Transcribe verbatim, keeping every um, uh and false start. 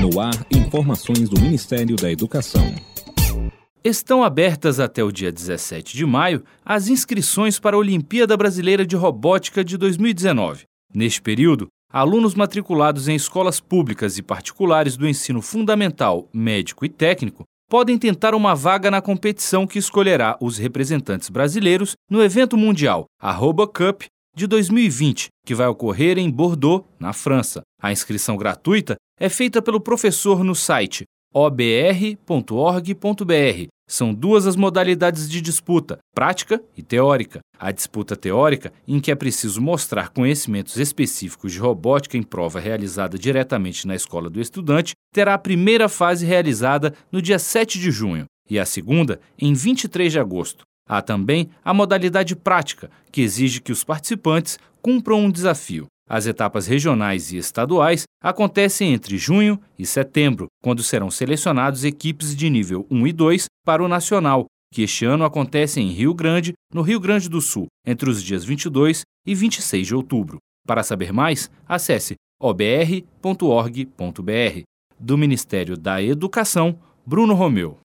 No ar, informações do Ministério da Educação. Estão abertas até o dia dezessete de maio as inscrições para a Olimpíada Brasileira de Robótica de dois mil e dezenove. Neste período, alunos matriculados em escolas públicas e particulares do ensino fundamental, médico e técnico podem tentar uma vaga na competição que escolherá os representantes brasileiros no evento mundial, a RoboCup de dois mil e vinte, que vai ocorrer em Bordeaux, na França. A inscrição gratuita é feita pelo professor no site o b r ponto org ponto b r. São duas as modalidades de disputa, prática e teórica. A disputa teórica, em que é preciso mostrar conhecimentos específicos de robótica em prova realizada diretamente na escola do estudante, terá a primeira fase realizada no dia sete de junho e a segunda em vinte e três de agosto. Há também a modalidade prática, que exige que os participantes cumpram um desafio. As etapas regionais e estaduais acontecem entre junho e setembro, quando serão selecionados equipes de nível um e dois para o nacional, que este ano acontece em Rio Grande, no Rio Grande do Sul, entre os dias vinte e dois e vinte e seis de outubro. Para saber mais, acesse o b r ponto org ponto b r. Do Ministério da Educação, Bruno Romeu.